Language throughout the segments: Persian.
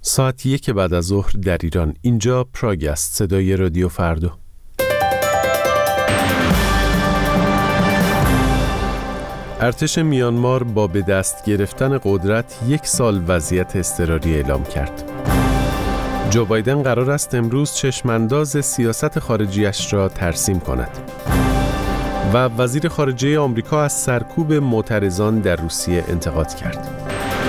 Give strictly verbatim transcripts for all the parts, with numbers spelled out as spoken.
ساعت یک بعد از ظهر در ایران. اینجا پراگ است، صدای رادیو فردا. ارتش میانمار با به دست گرفتن قدرت یک سال وضعیت اضطراری اعلام کرد. جو بایدن قرار است امروز چشمانداز سیاست خارجیش را ترسیم کند. و وزیر خارجه آمریکا از سرکوب معترضان در روسیه انتقاد کرد.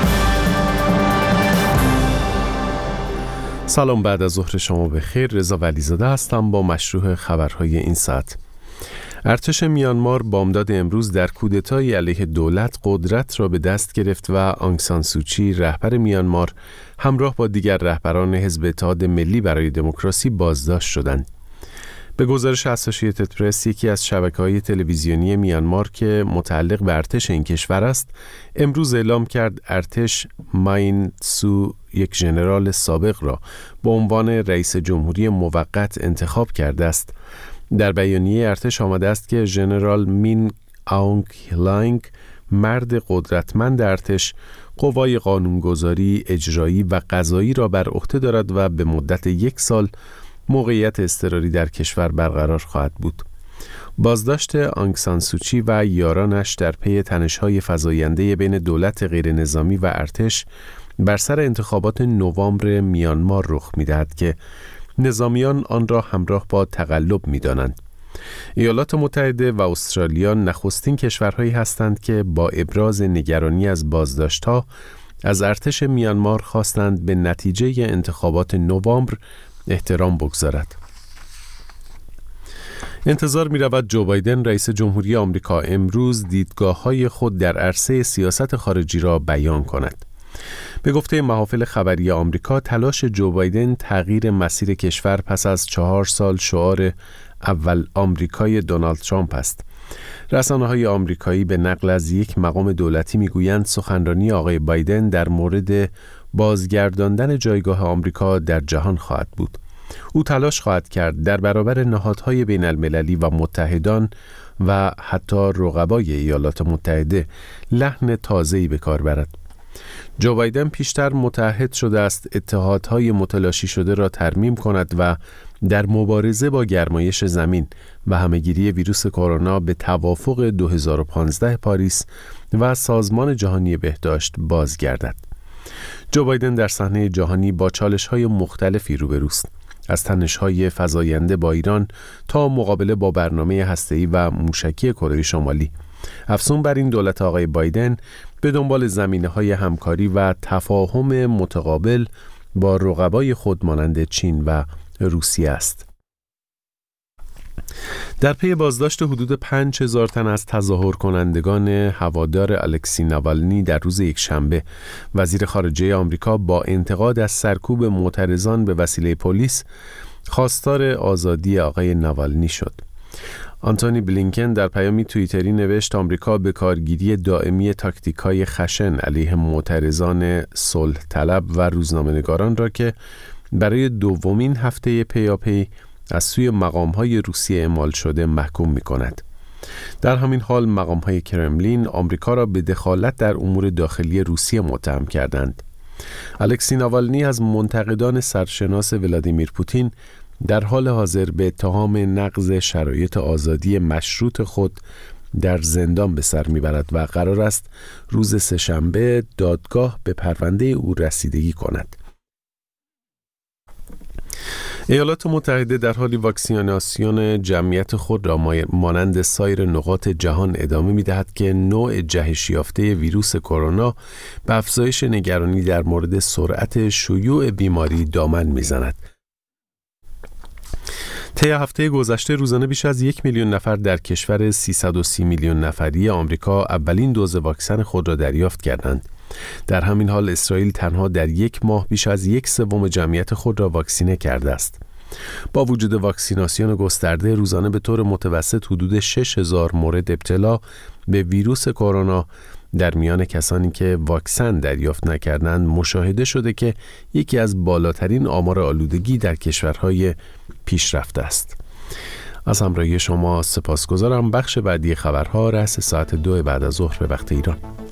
سلام، بعد از ظهر شما بخیر. رضا ولیزاده هستم با مشروع خبرهای این ساعت. ارتش میانمار بامداد امروز در کودتای علیه دولت قدرت را به دست گرفت و آنگ سان سوچی رهبر میانمار همراه با دیگر رهبران حزب اتحاد ملی برای دموکراسی بازداشت شدند. به گزارش اسوسییتد پرس، یکی از شبکه‌های تلویزیونی میانمار که متعلق به ارتش این کشور است، امروز اعلام کرد ارتش ماین سو یک ژنرال سابق را به عنوان رئیس جمهوری موقت انتخاب کرده است. در بیانیه ارتش آمده است که ژنرال مین آونگ هلینگ، مرد قدرتمند ارتش، قوای قانونگذاری، اجرایی و قضایی را بر عهده دارد و به مدت یک سال موقعیت اضطراری در کشور برقرار خواهد بود. بازداشت آنگ سان سوچی و یارانش در پی تنش‌های فزاینده بین دولت غیرنظامی و ارتش بر سر انتخابات نوامبر میانمار رخ می‌دهد که نظامیان آن را همراه با تقلب می‌دانند. ایالات متحده و استرالیا نخستین کشورهایی هستند که با ابراز نگرانی از بازداشت‌ها از ارتش میانمار خواستند به نتیجه انتخابات نوامبر احترام بگذارد. انتظار می رود جو بایدن رئیس جمهوری آمریکا امروز دیدگاه‌های خود در عرصه سیاست خارجی را بیان کند. به گفته محافل خبری آمریکا، تلاش جو بایدن تغییر مسیر کشور پس از چهار سال شعار اول آمریکای دونالد ترامپ است. رسانه‌های آمریکایی به نقل از یک مقام دولتی می‌گویند سخنرانی آقای بایدن در مورد بازگرداندن جایگاه آمریکا در جهان خواهد بود. او تلاش خواهد کرد در برابر نهادهای بین المللی و متحدان و حتی رقبای ایالات متحده لحن تازه‌ای به کار برد. جو بایدن پیشتر متعهد شده است اتحادهای متلاشی شده را ترمیم کند و در مبارزه با گرمایش زمین و همهگیری ویروس کرونا به توافق دو هزار و پانزده پاریس و سازمان جهانی بهداشت بازگردد. جو بایدن در صحنه جهانی با چالش‌های مختلفی روبروست، از تنش‌های فزاینده با ایران تا مقابله با برنامه هسته‌ای و موشکی کره شمالی. افزون بر این، دولت آقای بایدن به دنبال زمینه‌های همکاری و تفاهم متقابل با رقبای خود مانند چین و روسیه است. در پی بازداشت حدود پنج هزار تن از تظاهر کنندگان هوادار الکسی ناوالنی در روز یکشنبه، وزیر خارجه آمریکا با انتقاد از سرکوب معترضان به وسیله پلیس خواستار آزادی آقای ناوالنی شد. آنتونی بلینکن در پیامی توییتری نوشت آمریکا به کارگیری دائمی تاکتیک‌های خشن علیه معترضان صلح طلب و روزنامه‌نگاران را که برای دومین هفته پیاپی از سوی مقام‌های روسیه اعمال شده محکوم می‌کند. در همین حال مقام‌های کرملین آمریکا را به دخالت در امور داخلی روسیه متهم کردند. الکسی ناوالنی از منتقدان سرشناس ولادیمیر پوتین در حال حاضر به اتهام نقض شرایط آزادی مشروط خود در زندان به سر میبرد و قرار است روز سه‌شنبه دادگاه به پرونده او رسیدگی کند. ایالات متحده در حالی واکسیناسیون جمعیت خود را مانند سایر نقاط جهان ادامه می‌دهد که نوع جهش یافته ویروس کرونا به افزایش نگرانی در مورد سرعت شیوع بیماری دامن می‌زند. طی هفته گذشته روزانه بیش از یک میلیون نفر در کشور سیصد و سی میلیون نفری آمریکا اولین دوز واکسن خود را دریافت کردند. در همین حال اسرائیل تنها در یک ماه بیش از یک سوم جمعیت خود را واکسینه کرده است. با وجود واکسیناسیون گسترده، روزانه به طور متوسط حدود شش هزار مورد ابتلا به ویروس کرونا در میان کسانی که واکسن دریافت نکردند مشاهده شده که یکی از بالاترین آمار آلودگی در کشورهای پیشرفته است. از همراهی شما سپاسگزارم. بخش بعدی خبرها رأس ساعت دو بعد از ظهر به وقت ایران.